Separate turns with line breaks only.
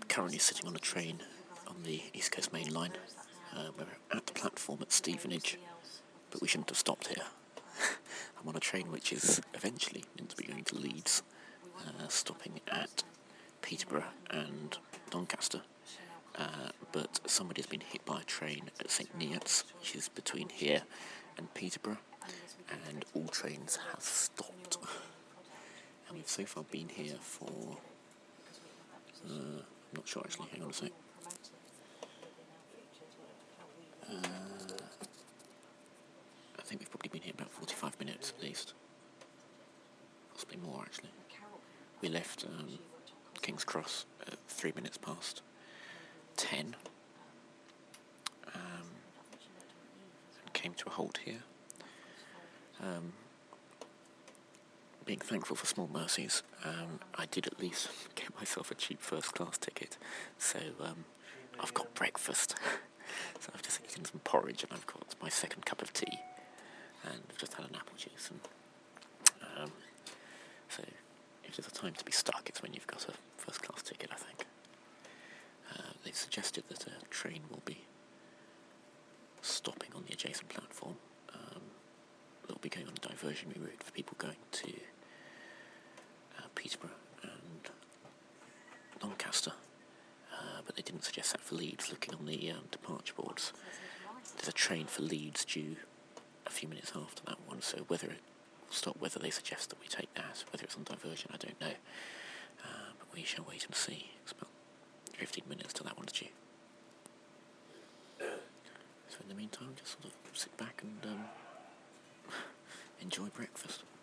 currently sitting on a train on the East Coast Main Line. We're at the platform at Stevenage, but we shouldn't have stopped here. I'm on a train which is eventually meant to be going to Leeds, stopping at Peterborough and Doncaster. But somebody has been hit by a train at St Neots, which is between here and Peterborough, and all trains have stopped. And we've so far been here for... I'm not sure actually, hang on a sec. I think we've probably been here about 45 minutes at least. Possibly more actually. We left King's Cross at 3 minutes past 10. And came to a halt here. Being thankful for small mercies, I did at least get myself a cheap first class ticket, so I've got breakfast. So I've just eaten some porridge and I've got my second cup of tea, and I've just had an apple juice. And so if there's a time to be stuck, it's when you've got a first class ticket, I think. They've suggested that a train will be stopping on the adjacent platform. They'll be going on a diversionary route for people going to Peterborough and Doncaster, but they didn't suggest that for Leeds. Looking on the departure boards, there's a train for Leeds due a few minutes after that one, so whether it will stop, whether they suggest that we take that, whether it's on diversion, I don't know, but we shall wait and see. It's about 15 minutes till that one's due. So in the meantime, just sort of sit back and enjoy breakfast.